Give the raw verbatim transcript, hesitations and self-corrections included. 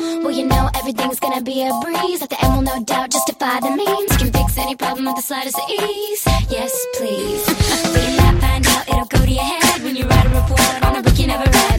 Well, you know everything's gonna be a breeze. At the end will no doubt justify the means. You can fix any problem with the slightest ease. Yes, please. But you might find out it'll go to your head when you write a report on a book you never read.